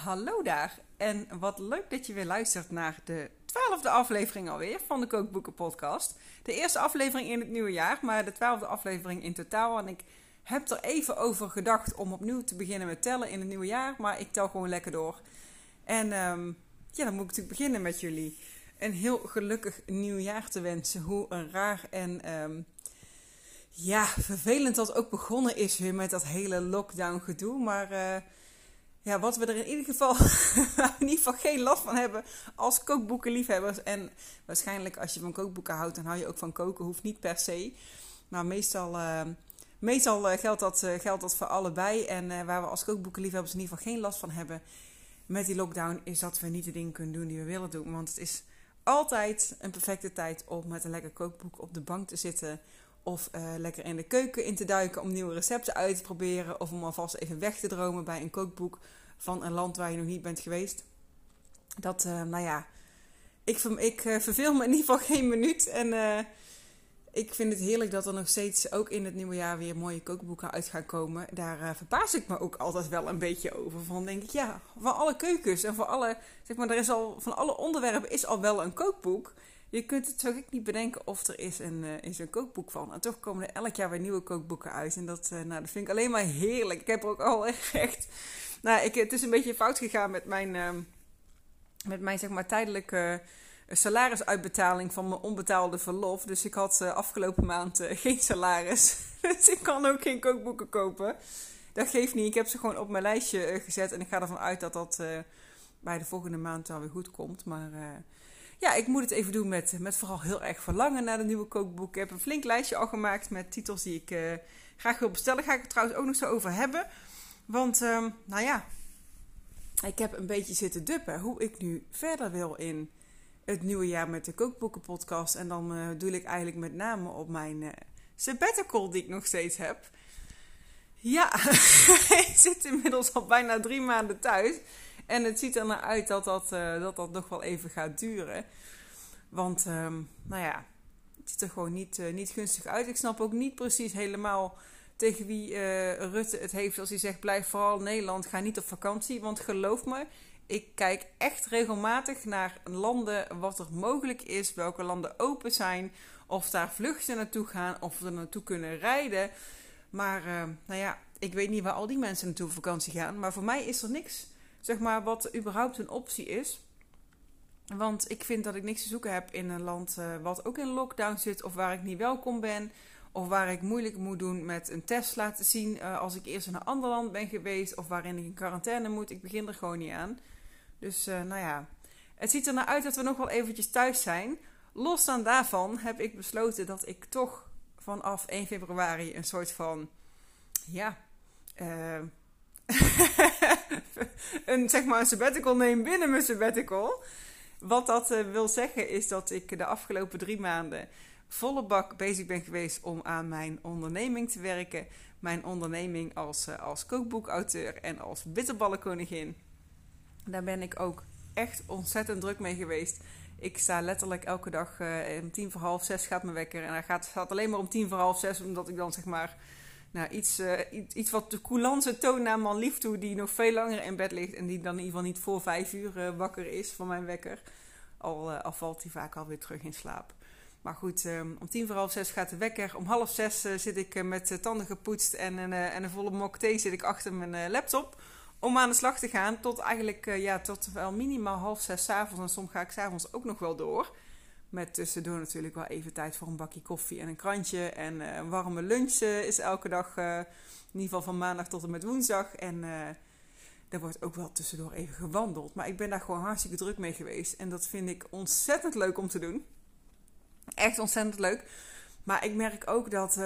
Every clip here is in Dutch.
Hallo daar en wat leuk dat je weer luistert naar de 12e aflevering alweer van de Kookboeken podcast. De eerste aflevering in het nieuwe jaar, maar de 12e aflevering in totaal. En ik heb er even over gedacht om opnieuw te beginnen met tellen in het nieuwe jaar, maar ik tel gewoon lekker door. En dan moet ik natuurlijk beginnen met jullie een heel gelukkig nieuwjaar te wensen. Hoe raar en vervelend dat ook begonnen is weer met dat hele lockdown gedoe, maar... wat we er in ieder geval geen last van hebben als kookboekenliefhebbers. En waarschijnlijk als je van kookboeken houdt, dan hou je ook van koken. Hoeft niet per se. Maar meestal geldt dat voor allebei. En waar we als kookboekenliefhebbers in ieder geval geen last van hebben met die lockdown, is dat we niet de dingen kunnen doen die we willen doen. Want het is altijd een perfecte tijd om met een lekker kookboek op de bank te zitten. Of lekker in de keuken in te duiken om nieuwe recepten uit te proberen. Of om alvast even weg te dromen bij een kookboek van een land waar je nog niet bent geweest. Ik verveel me in ieder geval geen minuut. En ik vind het heerlijk dat er nog steeds ook in het nieuwe jaar weer mooie kookboeken uit gaan komen. Daar verbaas ik me ook altijd wel een beetje over. Van denk ik, van alle keukens en van alle onderwerpen is al wel een kookboek. Je kunt het zo gek niet bedenken of er is een kookboek van. En toch komen er elk jaar weer nieuwe kookboeken uit. En dat vind ik alleen maar heerlijk. Ik heb er ook al echt... het is een beetje fout gegaan met mijn zeg maar tijdelijke salarisuitbetaling van mijn onbetaalde verlof. Dus ik had afgelopen maand geen salaris. Dus ik kan ook geen kookboeken kopen. Dat geeft niet. Ik heb ze gewoon op mijn lijstje gezet. En ik ga ervan uit dat dat bij de volgende maand wel weer goed komt. Maar... ik moet het even doen met vooral heel erg verlangen naar de nieuwe kookboek. Ik heb een flink lijstje al gemaakt met titels die ik graag wil bestellen. Ga ik het trouwens ook nog zo over hebben. Want, ik heb een beetje zitten duppen hoe ik nu verder wil in het nieuwe jaar met de kookboekenpodcast. En dan doe ik eigenlijk met name op mijn sabbatical die ik nog steeds heb. Ja, ik zit inmiddels al bijna 3 maanden thuis. En het ziet er naar uit dat dat nog wel even gaat duren. Want, het ziet er gewoon niet gunstig uit. Ik snap ook niet precies helemaal tegen wie Rutte het heeft als hij zegt... blijf vooral in Nederland, ga niet op vakantie. Want geloof me, ik kijk echt regelmatig naar landen wat er mogelijk is. Welke landen open zijn. Of daar vluchten naartoe gaan. Of we er naartoe kunnen rijden. Maar, ik weet niet waar al die mensen naartoe op vakantie gaan. Maar voor mij is er niks... zeg maar, wat überhaupt een optie is. Want ik vind dat ik niks te zoeken heb in een land wat ook in lockdown zit. Of waar ik niet welkom ben. Of waar ik moeilijk moet doen met een test laten zien als ik eerst in een ander land ben geweest. Of waarin ik in quarantaine moet. Ik begin er gewoon niet aan. Dus het ziet er naar uit dat we nog wel eventjes thuis zijn. Losstaan daarvan heb ik besloten dat ik toch vanaf 1 februari een soort van... een sabbatical neem binnen mijn sabbatical. Wat dat wil zeggen is dat ik de afgelopen 3 maanden volle bak bezig ben geweest om aan mijn onderneming te werken. Mijn onderneming als kookboekauteur en als bitterballenkoningin. Daar ben ik ook echt ontzettend druk mee geweest. Ik sta letterlijk elke dag om 5:45 gaat mijn wekker. En hij gaat alleen maar om 5:45, omdat ik dan zeg maar... iets wat de coulance toont naar mijn lief toe, die nog veel langer in bed ligt en die dan in ieder geval niet voor 5:00 wakker is van mijn wekker. Al valt hij vaak alweer terug in slaap. Maar goed, om 5:45 gaat de wekker. Om 5:30 zit ik met tanden gepoetst en een volle mok thee zit ik achter mijn laptop om aan de slag te gaan. Tot eigenlijk, tot wel minimaal 5:30 s'avonds. En soms ga ik s'avonds ook nog wel door. Met tussendoor natuurlijk wel even tijd voor een bakje koffie en een krantje. En een warme lunch is elke dag, in ieder geval van maandag tot en met woensdag. En er wordt ook wel tussendoor even gewandeld. Maar ik ben daar gewoon hartstikke druk mee geweest. En dat vind ik ontzettend leuk om te doen. Echt ontzettend leuk. Maar ik merk ook dat,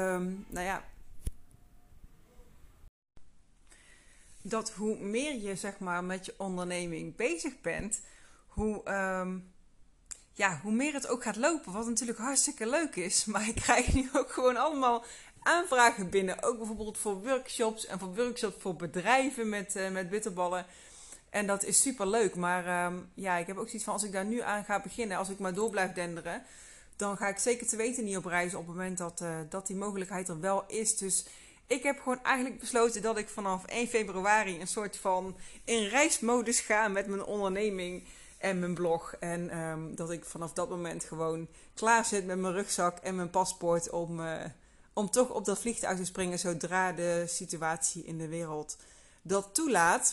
dat hoe meer je zeg maar met je onderneming bezig bent, hoe meer het ook gaat lopen. Wat natuurlijk hartstikke leuk is. Maar ik krijg nu ook gewoon allemaal aanvragen binnen. Ook bijvoorbeeld voor workshops en voor workshops voor bedrijven met bitterballen. En dat is super leuk. Maar ik heb ook zoiets van, als ik daar nu aan ga beginnen, als ik maar door blijf denderen, dan ga ik zeker te weten niet op reis op het moment dat die mogelijkheid er wel is. Dus ik heb gewoon eigenlijk besloten dat ik vanaf 1 februari een soort van in reismodus ga met mijn onderneming en mijn blog. En dat ik vanaf dat moment gewoon klaar zit met mijn rugzak en mijn paspoort om toch op dat vliegtuig te springen zodra de situatie in de wereld dat toelaat.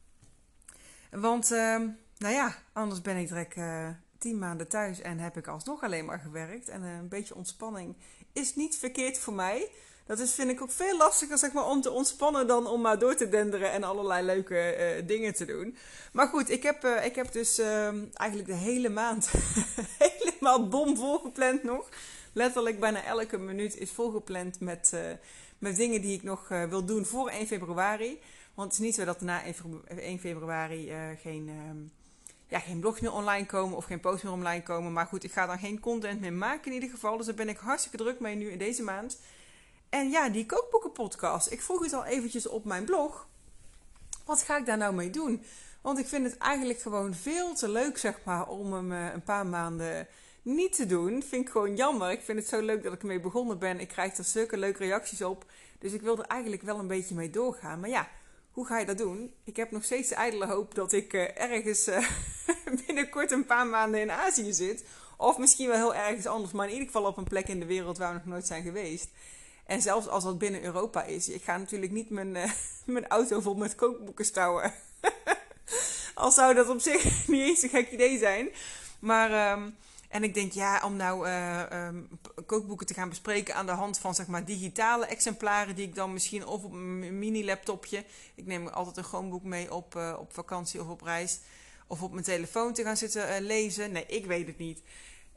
Want, anders ben ik direct 10 maanden thuis en heb ik alsnog alleen maar gewerkt. En een beetje ontspanning is niet verkeerd voor mij. Dat vind ik ook veel lastiger, zeg maar, om te ontspannen dan om maar door te denderen en allerlei leuke dingen te doen. Maar goed, ik heb dus eigenlijk de hele maand helemaal bomvol gepland nog. Letterlijk bijna elke minuut is volgepland met dingen die ik nog wil doen voor 1 februari. Want het is niet zo dat na 1 februari geen blogs meer online komen of geen posts meer online komen. Maar goed, ik ga dan geen content meer maken in ieder geval. Dus daar ben ik hartstikke druk mee nu in deze maand. En ja, die kookboekenpodcast. Ik vroeg het al eventjes op mijn blog. Wat ga ik daar nou mee doen? Want ik vind het eigenlijk gewoon veel te leuk, zeg maar, om hem een paar maanden niet te doen. Vind ik gewoon jammer. Ik vind het zo leuk dat ik ermee begonnen ben. Ik krijg er zulke leuke reacties op. Dus ik wil er eigenlijk wel een beetje mee doorgaan. Maar ja, hoe ga je dat doen? Ik heb nog steeds de ijdele hoop dat ik ergens binnenkort een paar maanden in Azië zit. Of misschien wel heel ergens anders. Maar in ieder geval op een plek in de wereld waar we nog nooit zijn geweest. En zelfs als dat binnen Europa is. Ik ga natuurlijk niet mijn auto vol met kookboeken stouwen. Al zou dat op zich niet eens een gek idee zijn. Maar, en ik denk, ja, om nou kookboeken te gaan bespreken aan de hand van, zeg maar, digitale exemplaren. Die ik dan misschien of op mijn mini-laptopje. Ik neem altijd een Chromebook mee op vakantie of op reis. Of op mijn telefoon te gaan zitten lezen. Nee, ik weet het niet.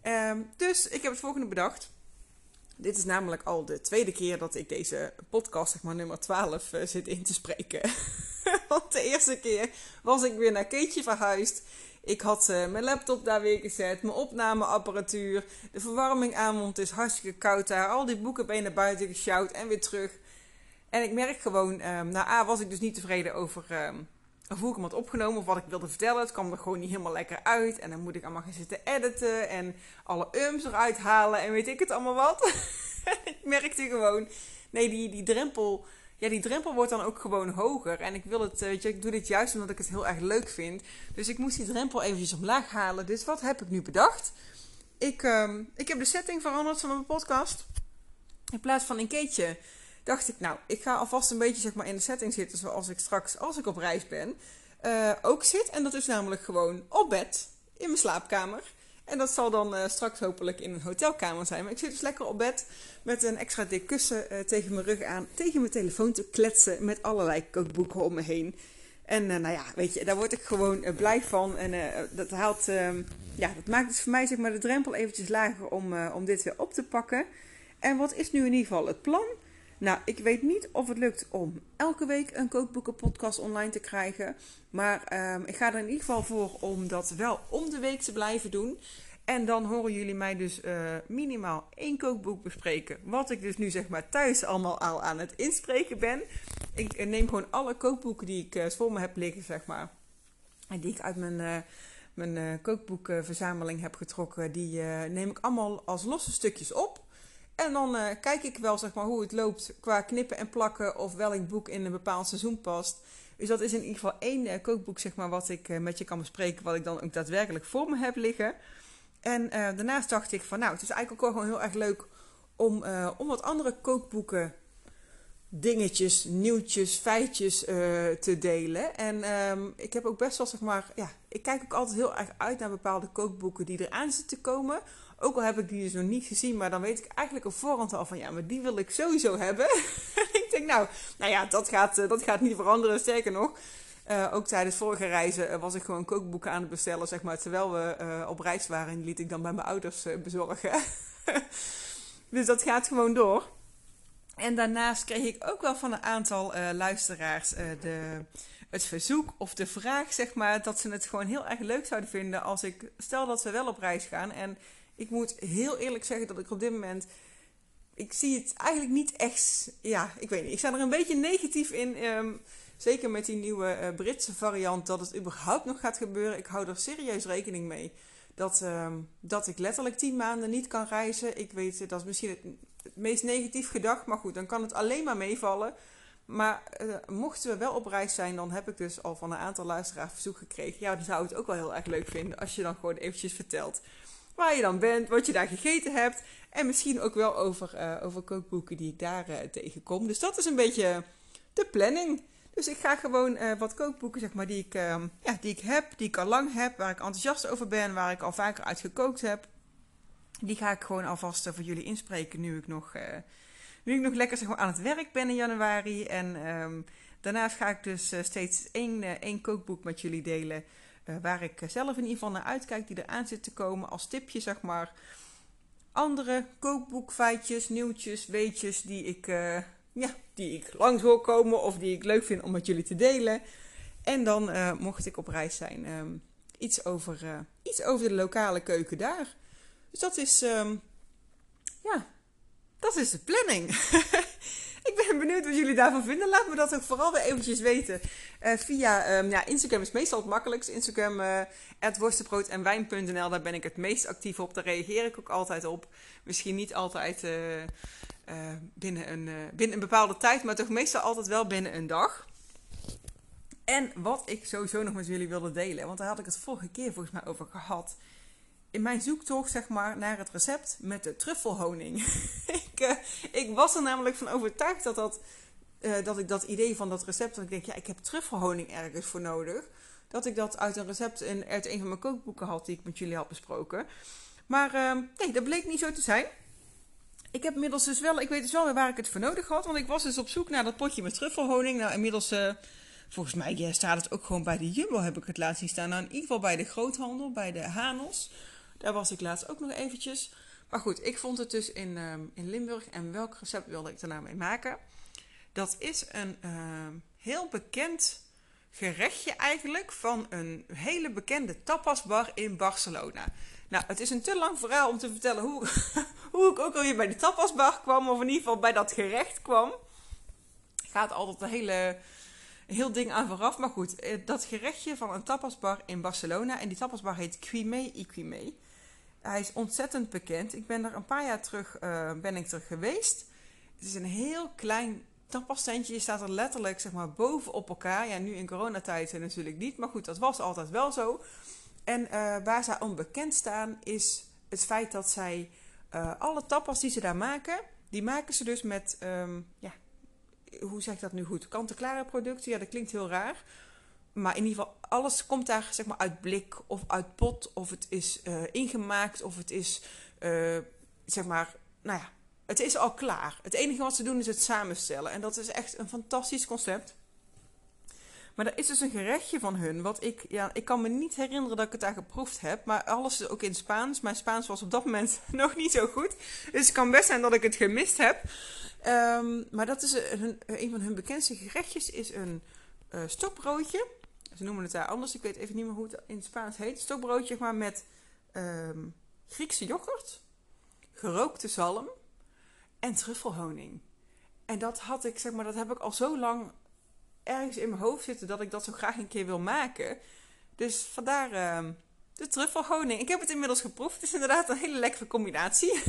Dus ik heb het volgende bedacht. Dit is namelijk al de tweede keer dat ik deze podcast, zeg maar nummer 12, zit in te spreken. Want de eerste keer was ik weer naar Keetje verhuisd. Ik had mijn laptop daar weer gezet, mijn opnameapparatuur, de verwarming aan, want het is hartstikke koud daar. Al die boeken ben je naar buiten gesjouwd en weer terug. En ik merk gewoon, was ik dus niet tevreden over hoe ik hem had opgenomen of wat ik wilde vertellen. Het kwam er gewoon niet helemaal lekker uit. En dan moet ik allemaal gaan zitten editen en alle eruit halen en weet ik het allemaal wat. Ik merkte gewoon, nee, die drempel, ja, die drempel wordt dan ook gewoon hoger. En ik wil het, ik doe dit juist omdat ik het heel erg leuk vind. Dus ik moest die drempel eventjes omlaag halen. Dus wat heb ik nu bedacht? Ik heb de setting veranderd van mijn podcast. In plaats van een keetje dacht ik, nou, ik ga alvast een beetje, zeg maar, in de setting zitten zoals ik straks, als ik op reis ben, ook zit. En dat is namelijk gewoon op bed, in mijn slaapkamer. En dat zal dan straks hopelijk in een hotelkamer zijn. Maar ik zit dus lekker op bed met een extra dik kussen tegen mijn rug aan, tegen mijn telefoon te kletsen met allerlei kookboeken om me heen. En weet je, daar word ik gewoon blij van. En dat maakt dus voor mij, zeg maar, de drempel eventjes lager om dit weer op te pakken. En wat is nu in ieder geval het plan? Nou, ik weet niet of het lukt om elke week een kookboekenpodcast online te krijgen. Maar ik ga er in ieder geval voor om dat wel om de week te blijven doen. En dan horen jullie mij dus minimaal 1 kookboek bespreken. Wat ik dus nu, zeg maar, thuis allemaal al aan het inspreken ben. Ik neem gewoon alle kookboeken die ik voor me heb liggen, zeg maar. En die ik uit mijn kookboekenverzameling heb getrokken. Die neem ik allemaal als losse stukjes op. En dan kijk ik wel, zeg maar, hoe het loopt qua knippen en plakken of welk boek in een bepaald seizoen past. Dus dat is in ieder geval 1 kookboek, zeg maar, wat ik met je kan bespreken, wat ik dan ook daadwerkelijk voor me heb liggen. En daarnaast dacht ik van, nou, het is eigenlijk ook gewoon heel erg leuk om wat andere kookboeken, dingetjes, nieuwtjes, feitjes te delen. En ik heb ook best wel, zeg maar, ja, ik kijk ook altijd heel erg uit naar bepaalde kookboeken die eraan zitten komen. Ook al heb ik die dus nog niet gezien, maar dan weet ik eigenlijk op voorhand al van, ja, maar die wil ik sowieso hebben. Ik denk, nou ja, dat gaat niet veranderen. Sterker nog, ook tijdens vorige reizen was ik gewoon kookboeken aan het bestellen, zeg maar, terwijl we op reis waren. En die liet ik dan bij mijn ouders bezorgen. Dus dat gaat gewoon door. En daarnaast kreeg ik ook wel van een aantal luisteraars het verzoek of de vraag, zeg maar, dat ze het gewoon heel erg leuk zouden vinden als ik, stel dat ze wel op reis gaan. En ik moet heel eerlijk zeggen dat ik op dit moment, ik zie het eigenlijk niet echt, ja, ik weet niet. Ik sta er een beetje negatief in, zeker met die nieuwe Britse variant, dat het überhaupt nog gaat gebeuren. Ik hou er serieus rekening mee dat ik letterlijk 10 maanden niet kan reizen. Ik weet, dat is misschien het meest negatief gedacht. Maar goed, dan kan het alleen maar meevallen. Maar mochten we wel op reis zijn, dan heb ik dus al van een aantal luisteraars verzoek gekregen. Ja, dan zou het ook wel heel erg leuk vinden als je dan gewoon eventjes vertelt waar je dan bent, wat je daar gegeten hebt. En misschien ook wel over kookboeken die ik daar tegenkom. Dus dat is een beetje de planning. Dus ik ga gewoon wat kookboeken, zeg maar, die ik heb, die ik al lang heb, waar ik enthousiast over ben, waar ik al vaker uit gekookt heb. Die ga ik gewoon alvast voor jullie inspreken nu ik nog lekker, zeg maar, aan het werk ben in januari. En daarnaast ga ik dus steeds één kookboek met jullie delen. Waar ik zelf in ieder geval naar uitkijk, die eraan zit te komen als tipje, zeg maar. Andere kookboekfeitjes, nieuwtjes, weetjes die ik langs wil komen of die ik leuk vind om met jullie te delen. En dan mocht ik op reis zijn, iets over de lokale keuken daar. Dus dat is, dat is de planning. Ik ben benieuwd wat jullie daarvan vinden. Laat me dat ook vooral weer eventjes weten. Via Instagram is meestal het makkelijkst. Instagram @worstenbroodendwijn.nl. Daar ben ik het meest actief op. Daar reageer ik ook altijd op. Misschien niet altijd binnen een bepaalde tijd. Maar toch meestal altijd wel binnen een dag. En wat ik sowieso nog met jullie wilde delen. Want daar had ik het vorige keer volgens mij over gehad. In mijn zoektocht, zeg maar, naar het recept met de truffelhoning. Ik was er namelijk van overtuigd dat ik dat idee van dat recept, dat ik denk, ja, ik heb truffelhoning ergens voor nodig. Dat ik dat uit een recept uit een van mijn kookboeken had, die ik met jullie had besproken. Maar nee, dat bleek niet zo te zijn. Ik weet dus wel weer waar ik het voor nodig had. Want ik was dus op zoek naar dat potje met truffelhoning. Nou, inmiddels, volgens mij staat het ook gewoon bij de Jumbo, heb ik het laatst zien staan. Nou, in ieder geval bij de groothandel, bij de Hanos. Daar was ik laatst ook nog eventjes. Maar goed, ik vond het dus in Limburg. En welk recept wilde ik er nou mee maken? Dat is een heel bekend gerechtje eigenlijk van een hele bekende tapasbar in Barcelona. Nou, het is een te lang verhaal om te vertellen hoe ik ook alweer bij de tapasbar kwam. Of in ieder geval bij dat gerecht kwam. Gaat altijd een heel ding aan vooraf. Maar goed, dat gerechtje van een tapasbar in Barcelona. En die tapasbar heet Quimé y Quimé. Hij is ontzettend bekend. Ik ben er een paar jaar terug geweest. Het is een heel klein tapastentje. Je staat er letterlijk, zeg maar, boven op elkaar. Ja, nu in coronatijd natuurlijk niet. Maar goed, dat was altijd wel zo. En waar zij onbekend staan is het feit dat zij alle tapas die ze daar maken, die maken ze dus met, hoe zeg ik dat nu goed? Kant-en-klare producten. Ja, dat klinkt heel raar. Maar in ieder geval, alles komt daar, zeg maar, uit blik of uit pot. Of het is ingemaakt. Of het is, zeg maar, nou ja, het is al klaar. Het enige wat ze doen is het samenstellen. En dat is echt een fantastisch concept. Maar er is dus een gerechtje van hun. Wat ik kan me niet herinneren dat ik het daar geproefd heb. Maar alles is ook in Spaans. Mijn Spaans was op dat moment nog niet zo goed. Dus het kan best zijn dat ik het gemist heb. Maar dat is een van hun bekendste gerechtjes. Is een stokbroodje. Ze noemen het daar anders. Ik weet even niet meer hoe het in het Spaans heet. Stokbroodje, maar met Griekse yoghurt, gerookte zalm en truffelhoning. En dat heb ik al zo lang ergens in mijn hoofd zitten dat ik dat zo graag een keer wil maken. Dus vandaar de truffelhoning. Ik heb het inmiddels geproefd. Het is inderdaad een hele lekkere combinatie.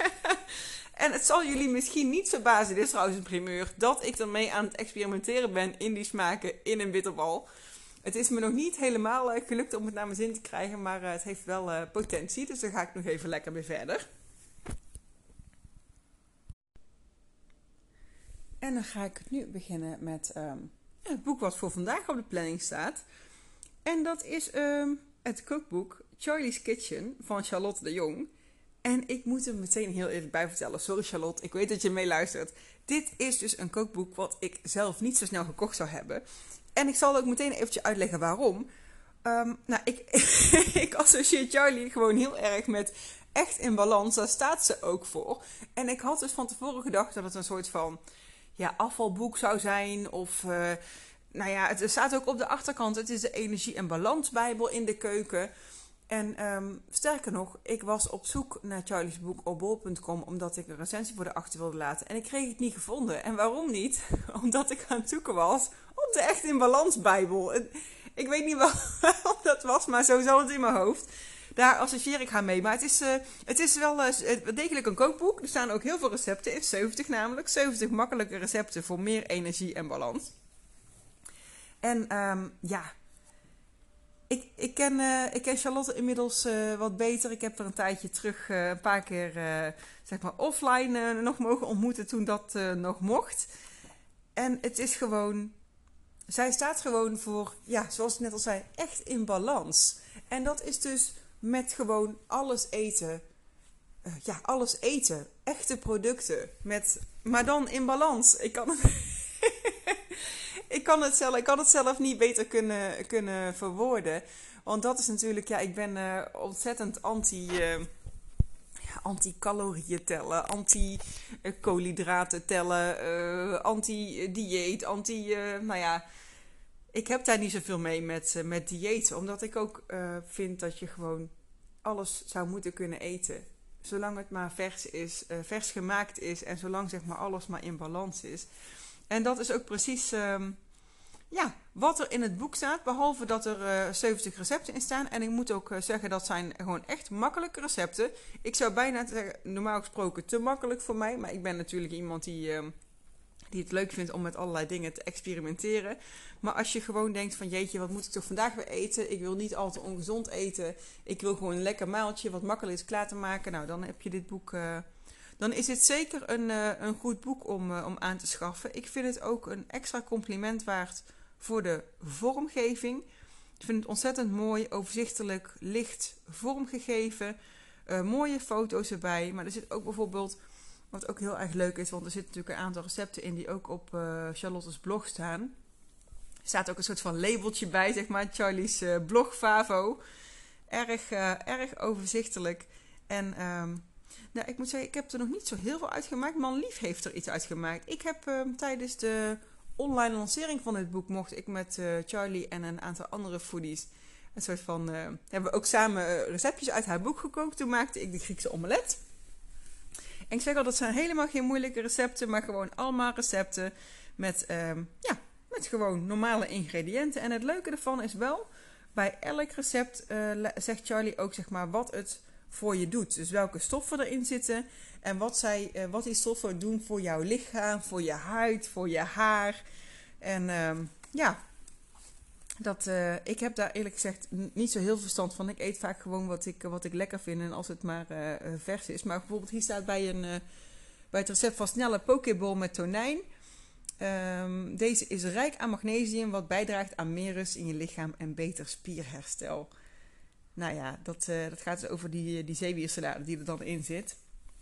En het zal jullie misschien niet verbazen, dit is trouwens een primeur, dat ik ermee aan het experimenteren ben in die smaken in een bitterbal. Het is me nog niet helemaal gelukt om het naar mijn zin te krijgen, maar het heeft wel potentie. Dus daar ga ik nog even lekker mee verder. En dan ga ik nu beginnen met het boek wat voor vandaag op de planning staat. En dat is het kookboek Charlie's Kitchen van Charlotte de Jong. En ik moet er meteen heel eerlijk bij vertellen. Sorry Charlotte, ik weet dat je meeluistert. Dit is dus een kookboek wat ik zelf niet zo snel gekocht zou hebben. En ik zal ook meteen eventjes uitleggen waarom. Ik associeer Charlie gewoon heel erg met echt in balans. Daar staat ze ook voor. En ik had dus van tevoren gedacht dat het een soort van afvalboek zou zijn. Of het staat ook op de achterkant. Het is de energie- en balansbijbel in de keuken. En sterker nog, ik was op zoek naar Charlie's boek op bol.com omdat ik een recensie voor de achter wilde laten. En ik kreeg het niet gevonden. En waarom niet? Omdat ik aan het zoeken was op de Echt in Balans Bijbel. Ik weet niet waarom dat was, maar zo zat het in mijn hoofd. daar associeer ik haar mee. Maar het is wel degelijk een kookboek. Er staan ook heel veel recepten in, 70 namelijk. 70 makkelijke recepten voor meer energie en balans. En ik ken Charlotte inmiddels wat beter. Ik heb er een tijdje terug een paar keer zeg maar offline nog mogen ontmoeten toen dat nog mocht. En het is gewoon... Zij staat gewoon voor, ja, zoals ik net al zei, echt in balans. En dat is dus met gewoon alles eten. Alles eten. Echte producten. Maar dan in balans. Ik kan het zelf niet beter kunnen verwoorden. Want dat is natuurlijk, ik ben ontzettend anti-calorieën tellen, anti-koolhydraten tellen, anti-dieet, ik heb daar niet zoveel mee met diëten. Omdat ik ook vind dat je gewoon alles zou moeten kunnen eten. Zolang het maar vers is, vers gemaakt is en zolang zeg maar alles maar in balans is. En dat is ook precies wat er in het boek staat. Behalve dat er 70 recepten in staan. En ik moet ook zeggen, dat zijn gewoon echt makkelijke recepten. Ik zou bijna zeggen, normaal gesproken te makkelijk voor mij. Maar ik ben natuurlijk iemand die het leuk vindt om met allerlei dingen te experimenteren. Maar als je gewoon denkt van jeetje, wat moet ik toch vandaag weer eten? Ik wil niet al te ongezond eten. Ik wil gewoon een lekker maaltje wat makkelijk is klaar te maken. Nou, dan heb je dit boek... Dan is het zeker een goed boek om aan te schaffen. Ik vind het ook een extra compliment waard voor de vormgeving. Ik vind het ontzettend mooi, overzichtelijk, licht vormgegeven. Mooie foto's erbij. Maar er zit ook bijvoorbeeld, wat ook heel erg leuk is, want er zitten natuurlijk een aantal recepten in die ook op Charlotte's blog staan. Er staat ook een soort van labeltje bij, zeg maar, Charlie's blog Favo. Erg overzichtelijk. En... ik moet zeggen, ik heb er nog niet zo heel veel uitgemaakt. Manlief heeft er iets uitgemaakt. Ik heb tijdens de online lancering van dit boek... mocht ik met Charlie en een aantal andere foodies... een soort van... hebben we ook samen receptjes uit haar boek gekookt. Toen maakte ik de Griekse omelet. En ik zeg al, dat zijn helemaal geen moeilijke recepten... maar gewoon allemaal recepten met gewoon normale ingrediënten. En het leuke ervan is wel... bij elk recept zegt Charlie ook zeg maar wat het... voor je doet. Dus welke stoffen erin zitten en wat die stoffen doen voor jouw lichaam, voor je huid, voor je haar. En ik heb daar eerlijk gezegd niet zo heel veel verstand van. Ik eet vaak gewoon wat ik lekker vind en als het maar vers is. Maar bijvoorbeeld hier staat bij het recept van snelle pokeball met tonijn. Deze is rijk aan magnesium wat bijdraagt aan meer rust in je lichaam en beter spierherstel. Nou ja, dat gaat dus over die zeewiersalade die er dan in zit.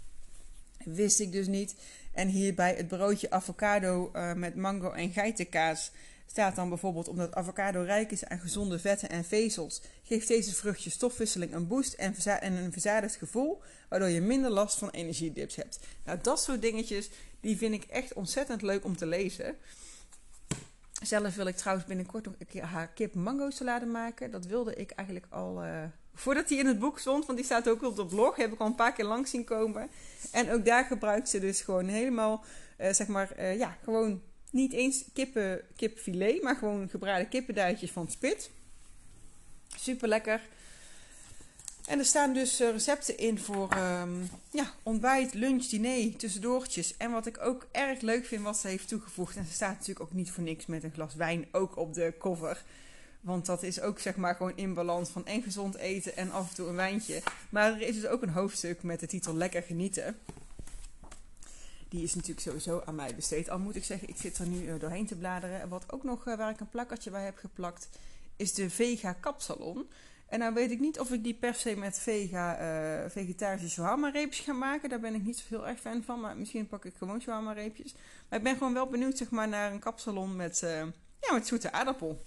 Wist ik dus niet. En hierbij het broodje avocado met mango en geitenkaas staat dan bijvoorbeeld omdat avocado rijk is aan gezonde vetten en vezels. Geeft deze vrucht je stofwisseling een boost en een verzadigd gevoel, waardoor je minder last van energiedips hebt. Nou, dat soort dingetjes, die vind ik echt ontzettend leuk om te lezen. Zelf wil ik trouwens binnenkort nog een keer haar kip mango salade maken. Dat wilde ik eigenlijk al voordat die in het boek stond. Want die staat ook op de blog. Heb ik al een paar keer langs zien komen. En ook daar gebruikt ze dus gewoon helemaal, gewoon niet eens kipfilet. Maar gewoon gebraden kippenduitjes van Spit. Super lekker. En er staan dus recepten in voor ontbijt, lunch, diner, tussendoortjes. En wat ik ook erg leuk vind wat ze heeft toegevoegd. En ze staat natuurlijk ook niet voor niks met een glas wijn ook op de cover. Want dat is ook zeg maar gewoon in balans van en gezond eten en af en toe een wijntje. Maar er is dus ook een hoofdstuk met de titel Lekker Genieten. Die is natuurlijk sowieso aan mij besteed. Al moet ik zeggen, ik zit er nu doorheen te bladeren. En wat ook nog, waar ik een plakkertje bij heb geplakt, is de Vega Kapsalon. En nou weet ik niet of ik die per se met vegetarische shawarma reepjes ga maken. Daar ben ik niet zo heel erg fan van. Maar misschien pak ik gewoon shawarma reepjes. Maar ik ben gewoon wel benieuwd zeg maar, naar een kapsalon met zoete aardappel.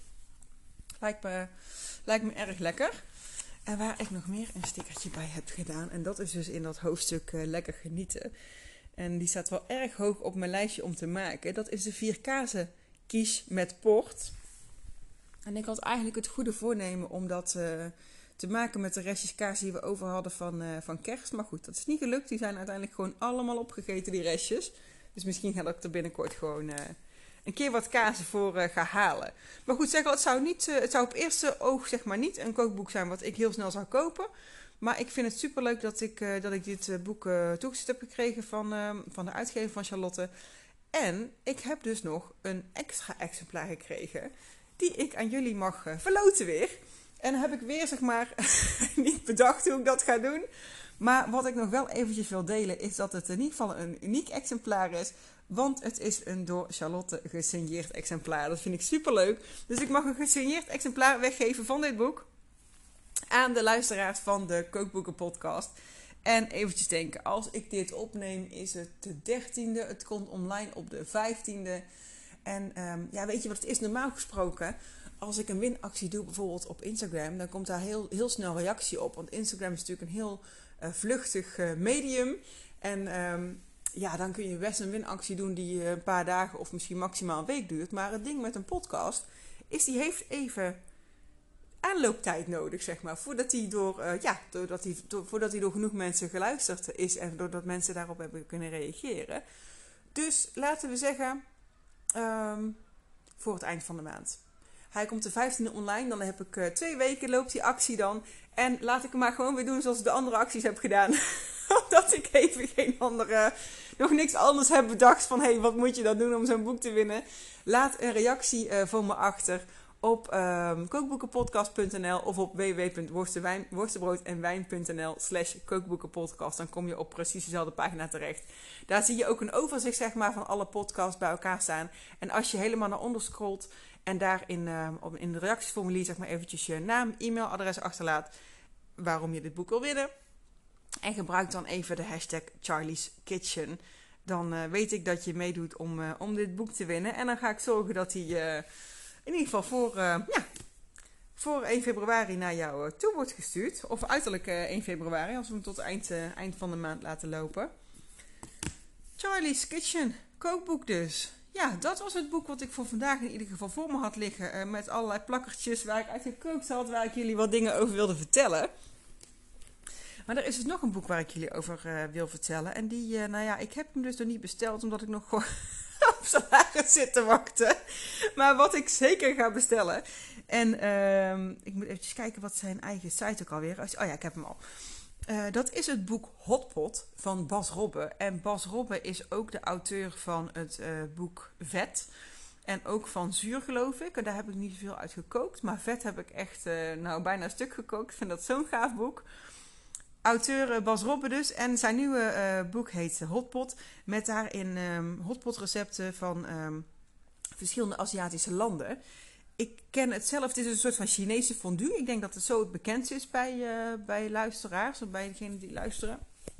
Lijkt me erg lekker. En waar ik nog meer een stickertje bij heb gedaan. En dat is dus in dat hoofdstuk Lekker Genieten. En die staat wel erg hoog op mijn lijstje om te maken. Dat is de 4 kazen quiche met port. En ik had eigenlijk het goede voornemen om dat te maken met de restjes kaas die we over hadden van kerst. Maar goed, dat is niet gelukt. Die zijn uiteindelijk gewoon allemaal opgegeten, die restjes. Dus misschien ga ik er binnenkort gewoon een keer wat kazen voor ga halen. Maar goed, het zou op eerste oog zeg maar niet een kookboek zijn wat ik heel snel zou kopen. Maar ik vind het superleuk dat ik dit boek toegestuurd heb gekregen van de uitgever van Charlotte. En ik heb dus nog een extra exemplaar gekregen die ik aan jullie mag verloten weer. En dan heb ik weer zeg maar niet bedacht hoe ik dat ga doen. Maar wat ik nog wel eventjes wil delen is dat het in ieder geval een uniek exemplaar is. Want het is een door Charlotte gesigneerd exemplaar. Dat vind ik superleuk. Dus ik mag een gesigneerd exemplaar weggeven van dit boek aan de luisteraars van de Kookboeken Podcast. En eventjes denken, als ik dit opneem is het de 13e. Het komt online op de 15e. En weet je wat het is? Normaal gesproken, als ik een winactie doe bijvoorbeeld op Instagram, dan komt daar heel snel reactie op. Want Instagram is natuurlijk een heel vluchtig medium. En dan kun je best een winactie doen die een paar dagen of misschien maximaal een week duurt. Maar het ding met een podcast is, die heeft even aanlooptijd nodig, zeg maar. Voordat hij door genoeg mensen geluisterd is en doordat mensen daarop hebben kunnen reageren. Dus laten we zeggen, voor het eind van de maand. Hij komt de 15e online, dan heb ik 2 weken loopt die actie dan. En laat ik hem maar gewoon weer doen zoals ik de andere acties heb gedaan. Omdat ik even nog niks anders heb bedacht van, hey, wat moet je dan doen om zo'n boek te winnen? Laat een reactie voor me achter op kookboekenpodcast.nl of op www.worstenbrood-en-wijn.nl/kookboekenpodcast. Dan kom je op precies dezelfde pagina terecht. Daar zie je ook een overzicht zeg maar, van alle podcasts bij elkaar staan. En als je helemaal naar onder scrolt en daar in de reactieformulier zeg maar eventjes je naam, e-mailadres achterlaat waarom je dit boek wil winnen. En gebruik dan even de hashtag Charlie's Kitchen. Dan weet ik dat je meedoet om dit boek te winnen. En dan ga ik zorgen dat hij in ieder geval voor 1 februari naar jou toe wordt gestuurd. Of uiterlijk 1 februari, als we hem tot eind van de maand laten lopen. Charlie's Kitchen, kookboek dus. Ja, dat was het boek wat ik voor vandaag in ieder geval voor me had liggen. Met allerlei plakkertjes waar ik uit gekookt had, waar ik jullie wat dingen over wilde vertellen. Maar er is dus nog een boek waar ik jullie over wil vertellen. En die, ik heb hem dus nog niet besteld, omdat ik nog gewoon op salaris zit te wachten. Maar wat ik zeker ga bestellen. En ik moet even kijken wat zijn eigen site ook alweer is. Oh ja, ik heb hem al. Dat is het boek Hotpot van Bas Robbe. En Bas Robbe is ook de auteur van het boek Vet. En ook van Zuur, geloof ik. En daar heb ik niet zoveel uit gekookt. Maar Vet heb ik echt bijna een stuk gekookt. Ik vind dat zo'n gaaf boek. Auteur Bas Robbe dus. En zijn nieuwe boek heet Hotpot. Met daarin hotpot-recepten van verschillende Aziatische landen. Ik ken het zelf. Het is een soort van Chinese fondue. Ik denk dat het zo het bekendst is bij luisteraars. Of bij degenen die luisteren.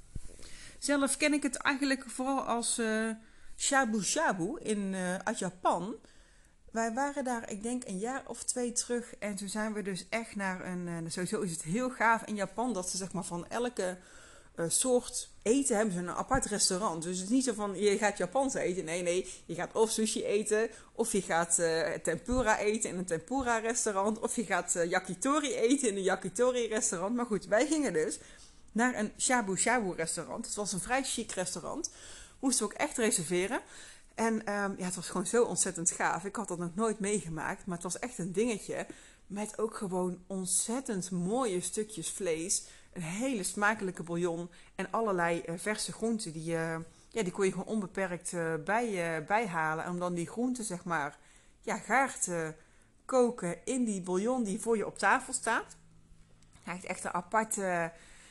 Zelf ken ik het eigenlijk vooral als shabu shabu uit Japan. Wij waren daar, ik denk, een jaar of 2 terug. En toen zijn we dus echt naar sowieso is het heel gaaf in Japan dat ze zeg maar van elke soort eten hebben ze een apart restaurant. Dus het is niet zo van, je gaat Japans eten. Nee, je gaat of sushi eten. Of je gaat tempura eten in een tempura restaurant. Of je gaat yakitori eten in een yakitori restaurant. Maar goed, wij gingen dus naar een shabu shabu restaurant. Het was een vrij chic restaurant. Moesten we ook echt reserveren. En het was gewoon zo ontzettend gaaf. Ik had dat nog nooit meegemaakt. Maar het was echt een dingetje. Met ook gewoon ontzettend mooie stukjes vlees. Een hele smakelijke bouillon. En allerlei verse groenten. Die kon je gewoon onbeperkt bijhalen. En om dan die groenten zeg maar gaar te koken in die bouillon die voor je op tafel staat. Hij heeft echt een aparte...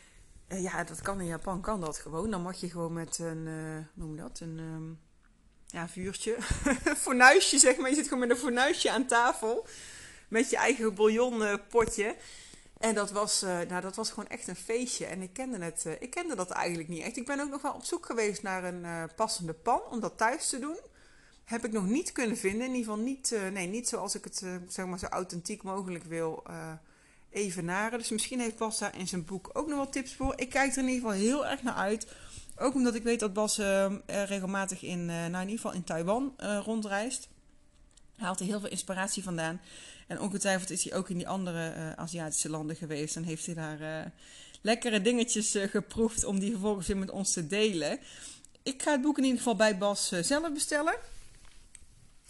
dat kan in Japan, kan dat gewoon. Dan mag je gewoon met een... hoe noem je dat? Een... vuurtje. Fornuisje, zeg maar. Je zit gewoon met een fornuisje aan tafel. Met je eigen bouillonpotje. En dat was gewoon echt een feestje. En ik kende dat eigenlijk niet echt. Ik ben ook nog wel op zoek geweest naar een passende pan om dat thuis te doen. Heb ik nog niet kunnen vinden. In ieder geval niet zoals ik het zeg maar zo authentiek mogelijk wil evenaren. Dus misschien heeft Bas daar in zijn boek ook nog wel tips voor. Ik kijk er in ieder geval heel erg naar uit. Ook omdat ik weet dat Bas regelmatig in ieder geval in Taiwan rondreist. Hij haalt er heel veel inspiratie vandaan. En ongetwijfeld is hij ook in die andere Aziatische landen geweest. En heeft hij daar lekkere dingetjes geproefd om die vervolgens weer met ons te delen. Ik ga het boek in ieder geval bij Bas zelf bestellen.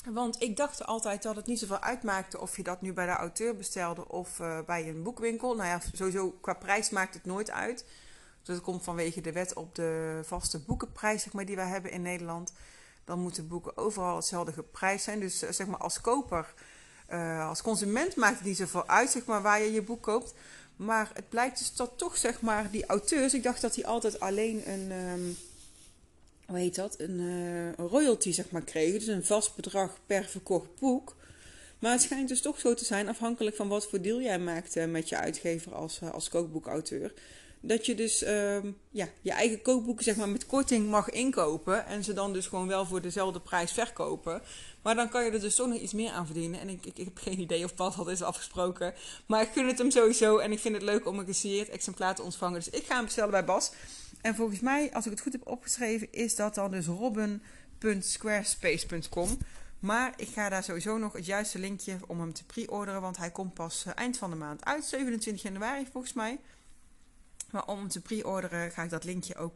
Want ik dacht altijd dat het niet zoveel uitmaakte of je dat nu bij de auteur bestelde of bij een boekwinkel. Nou ja, sowieso qua prijs maakt het nooit uit. Dus dat komt vanwege de wet op de vaste boekenprijs, zeg maar, die wij hebben in Nederland. Dan moeten boeken overal hetzelfde geprijsd zijn. Dus zeg maar als koper, als consument maakt het niet zoveel uit, zeg maar, waar je je boek koopt. Maar het blijkt dus dat toch, zeg maar, die auteurs, ik dacht dat die altijd alleen een, hoe heet dat, een royalty, zeg maar, kregen. Dus een vast bedrag per verkocht boek. Maar het schijnt dus toch zo te zijn, afhankelijk van wat voor deal jij maakt met je uitgever als kookboekauteur. Dat je dus je eigen kookboeken, zeg maar, met korting mag inkopen. En ze dan dus gewoon wel voor dezelfde prijs verkopen. Maar dan kan je er dus toch nog iets meer aan verdienen. En ik heb geen idee of Bas dat is afgesproken. Maar ik gun het hem sowieso. En ik vind het leuk om een gesigneerd exemplaar te ontvangen. Dus ik ga hem bestellen bij Bas. En volgens mij, als ik het goed heb opgeschreven, is dat dan dus robin.squarespace.com. Maar ik ga daar sowieso nog het juiste linkje om hem te pre-orderen. Want hij komt pas eind van de maand uit. 27 januari volgens mij. Maar om hem te pre-orderen ga ik dat linkje ook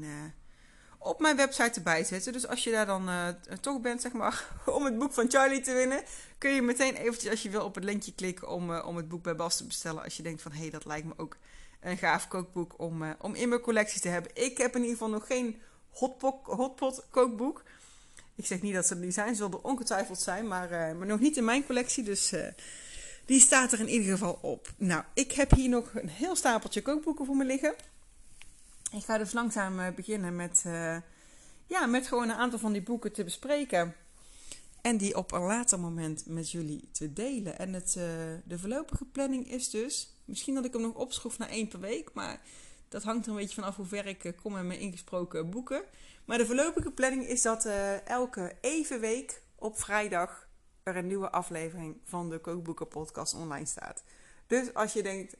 op mijn website erbij zetten. Dus als je daar dan toch bent, zeg maar, om het boek van Charlie te winnen, kun je meteen eventjes, als je wil, op het linkje klikken om het boek bij Bas te bestellen. Als je denkt van, hé, dat lijkt me ook een gaaf kookboek om in mijn collectie te hebben. Ik heb in ieder geval nog geen hotpot kookboek. Ik zeg niet dat ze er niet zijn, ze zullen er ongetwijfeld zijn, maar nog niet in mijn collectie, dus die staat er in ieder geval op. Nou, ik heb hier nog een heel stapeltje kookboeken voor me liggen. Ik ga dus langzaam beginnen met gewoon een aantal van die boeken te bespreken. En die op een later moment met jullie te delen. En de voorlopige planning is dus, misschien dat ik hem nog opschroef naar 1 per week, maar dat hangt er een beetje vanaf hoe ver ik kom met mijn ingesproken boeken. Maar de voorlopige planning is dat elke week op vrijdag er een nieuwe aflevering van de Kookboeken Podcast online staat. Dus als je denkt,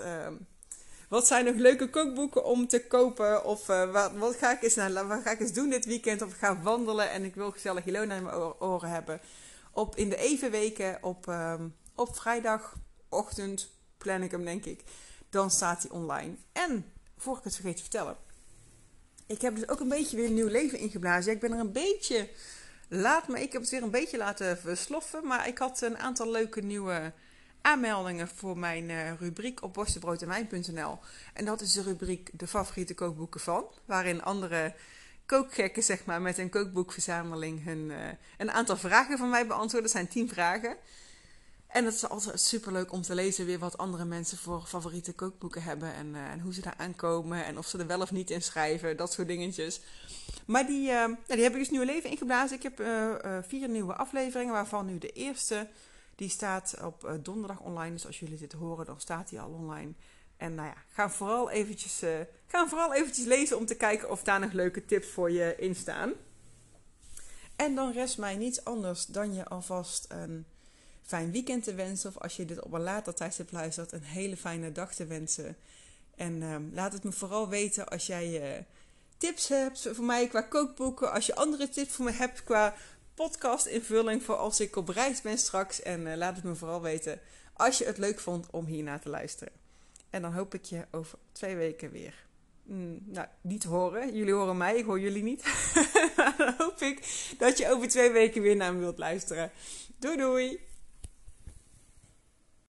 wat zijn nog leuke kookboeken om te kopen? Of wat ga ik eens doen dit weekend? Of ik ga wandelen en ik wil gezellig Ilona in mijn oren hebben. In de evenweken op vrijdagochtend plan ik hem, denk ik. Dan staat hij online. En, voor ik het vergeet te vertellen, ik heb dus ook een beetje weer een nieuw leven ingeblazen. Ik ben er een beetje laat, maar ik heb het weer een beetje laten versloffen. Maar ik had een aantal leuke nieuwe aanmeldingen voor mijn rubriek op worstenbroodenwijn.nl. En dat is de rubriek de favoriete kookboeken van. Waarin andere kookgekken, zeg maar, met een kookboekverzameling een aantal vragen van mij beantwoorden. Dat zijn 10 vragen. En het is altijd superleuk om te lezen weer wat andere mensen voor favoriete kookboeken hebben. En hoe ze daar aankomen. En of ze er wel of niet in schrijven. Dat soort dingetjes. Maar die heb ik dus nieuw leven ingeblazen. Ik heb 4 nieuwe afleveringen. Waarvan nu de eerste, die staat op donderdag online. Dus als jullie dit horen, dan staat die al online. En nou ja, ga vooral eventjes lezen om te kijken of daar nog leuke tips voor je in staan. En dan rest mij niets anders dan je alvast een fijn weekend te wensen. Of als je dit op een later tijdstip luistert, een hele fijne dag te wensen. En laat het me vooral weten als jij tips hebt voor mij qua kookboeken. Als je andere tips voor me hebt qua podcast-invulling voor als ik op reis ben straks. En laat het me vooral weten als je het leuk vond om hiernaar te luisteren. En dan hoop ik je over 2 weken weer niet te horen. Jullie horen mij, ik hoor jullie niet. Maar dan hoop ik dat je over 2 weken weer naar me wilt luisteren. Doei doei!